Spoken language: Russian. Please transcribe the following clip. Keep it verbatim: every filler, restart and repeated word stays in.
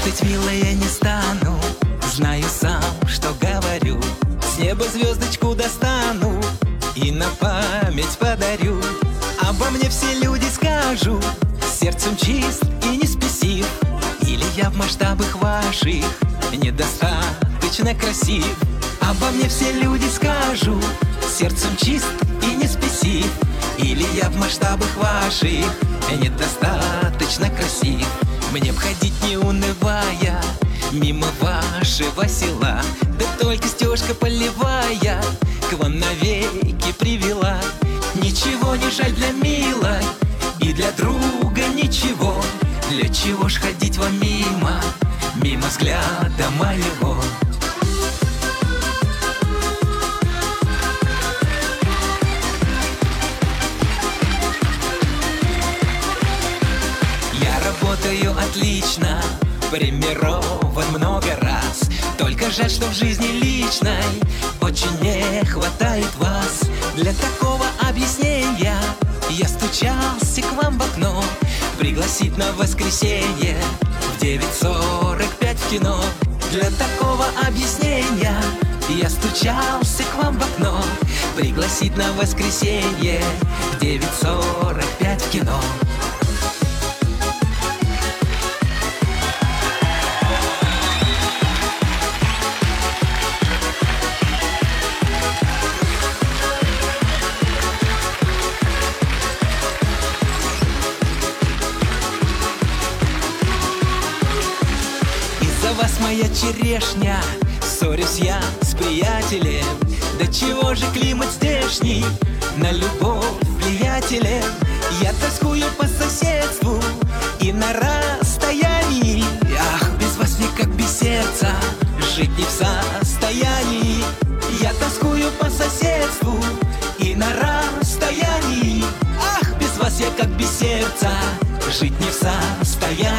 Путать, милая, не стану, знаю сам, что говорю. С неба звездочку достану и на память подарю. Обо мне все люди скажут: сердцем чист и не спесив. Или я в масштабах ваших недостаточно красив. Обо мне все люди скажут: сердцем чист и не спесив. Или я в масштабах ваших недостаточно красив. Мне б ходить не унывая мимо вашего села, да только стежка полевая к вам навеки привела. Ничего не жаль для милой и для друга ничего. Для чего ж ходить вам мимо, мимо взгляда моего? Я работаю отлично, премирован много раз. Только жаль, что в жизни личной очень не хватает вас. Для такого объяснения я стучался к вам в окно, пригласить на воскресенье в девять сорок пять в кино. Для такого объяснения я стучался к вам в окно, пригласить на воскресенье в девять сорок пять в кино. За вас, моя черешня, ссорюсь я с приятелем. Да чего же климат здешний на любовь влиятелен? Я тоскую по соседству и на расстоянии. Ах, без вас мне как без сердца жить не в состоянии. Я тоскую по соседству и на расстоянии. Ах, без вас я как без сердца жить не в состоянии.